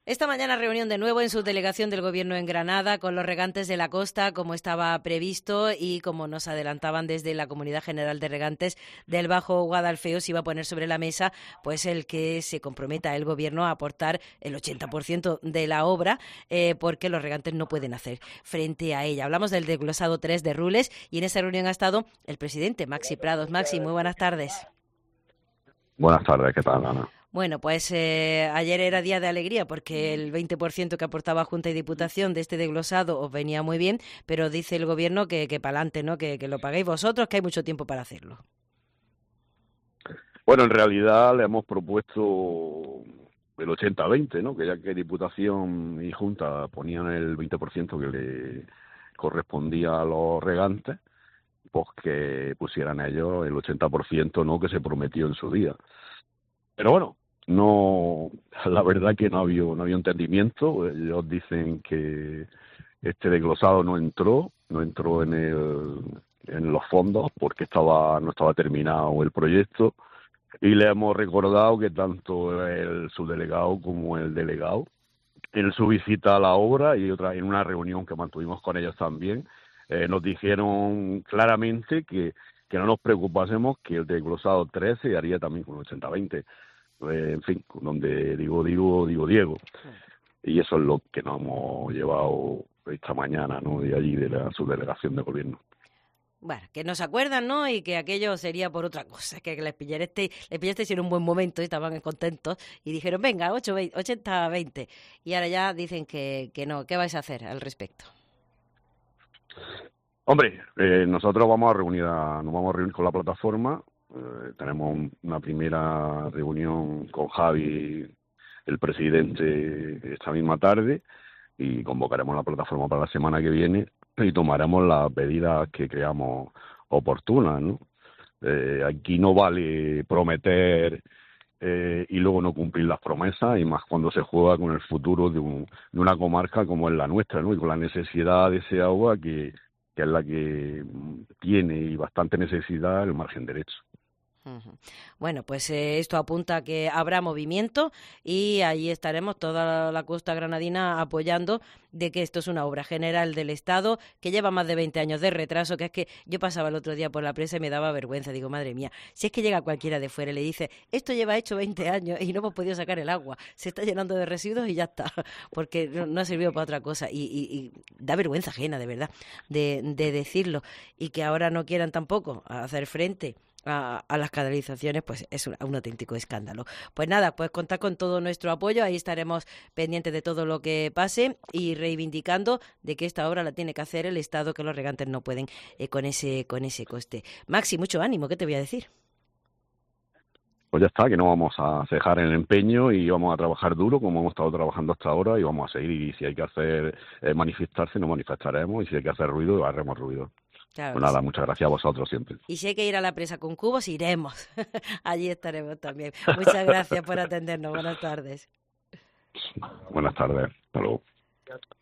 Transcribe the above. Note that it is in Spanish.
Esta mañana reunión de nuevo en subdelegación del Gobierno en Granada con los regantes de la costa, como estaba previsto y como nos adelantaban desde la Comunidad General de Regantes del Bajo Guadalfeo, se iba a poner sobre la mesa pues el que se comprometa el Gobierno a aportar el 80% de la obra, porque los regantes no pueden hacer frente a ella. Hablamos del desglosado 3 de Rules y en esa reunión ha estado el presidente Maxi Prados. Maxi, muy buenas tardes. Buenas tardes, ¿qué tal, Ana? Bueno, pues ayer era día de alegría porque el 20% que aportaba Junta y Diputación de este desglosado os venía muy bien, pero dice el Gobierno que para adelante, ¿no? Que lo paguéis vosotros, que hay mucho tiempo para hacerlo. Bueno, en realidad le hemos propuesto el 80-20, ¿no? Que ya que Diputación y Junta ponían el 20% que le correspondía a los regantes, pues que pusieran ellos el 80%, ¿no? Que se prometió en su día. Pero bueno, no, la verdad que no había entendimiento. Ellos dicen que este desglosado no entró en los fondos porque no estaba terminado el proyecto, y le hemos recordado que tanto el subdelegado como el delegado, en su visita a la obra y otra en una reunión que mantuvimos con ellos también, nos dijeron claramente que no nos preocupásemos, que el desglosado 3 se haría también con 80-20. En fin, donde digo Diego. Y eso es lo que nos hemos llevado esta mañana, ¿no? De allí, de la subdelegación de gobierno. Bueno, que no se acuerdan, ¿no? Y que aquello sería por otra cosa, que les pillasteis en un buen momento y estaban contentos y dijeron, venga, 80-20. Y ahora ya dicen que no. ¿Qué vais a hacer al respecto? Hombre, nosotros nos vamos a reunir con la plataforma. Tenemos una primera reunión con Javi, el presidente, esta misma tarde, y convocaremos la plataforma para la semana que viene y tomaremos las medidas que creamos oportunas, ¿no? Aquí no vale prometer y luego no cumplir las promesas, y más cuando se juega con el futuro de una comarca como es la nuestra, ¿no? Y con la necesidad de ese agua que es la que tiene, y bastante necesidad, el margen derecho. Bueno, pues esto apunta a que habrá movimiento y ahí estaremos toda la costa granadina apoyando de que esto es una obra general del Estado que lleva más de 20 años de retraso, que es que yo pasaba el otro día por la presa y me daba vergüenza. Digo, madre mía, si es que llega cualquiera de fuera y le dice, esto lleva hecho 20 años y no hemos podido sacar el agua, se está llenando de residuos y ya está, porque no ha servido para otra cosa. Y da vergüenza ajena, de verdad, de decirlo. Y que ahora no quieran tampoco hacer frente a las canalizaciones, pues es un auténtico escándalo. Pues nada, pues contar con todo nuestro apoyo, ahí estaremos pendientes de todo lo que pase y reivindicando de que esta obra la tiene que hacer el Estado, que los regantes no pueden con ese coste. Maxi, mucho ánimo, ¿qué te voy a decir? Pues ya está, que no vamos a cejar en el empeño y vamos a trabajar duro como hemos estado trabajando hasta ahora, y vamos a seguir. Y si hay que hacer manifestarse, nos manifestaremos, y si hay que hacer ruido, haremos ruido. Claro, Pues nada, muchas gracias a vosotros siempre. y si hay que ir a la presa con cubos, iremos. Allí estaremos también. Muchas gracias por atendernos. Buenas tardes. Buenas tardes. Hasta luego.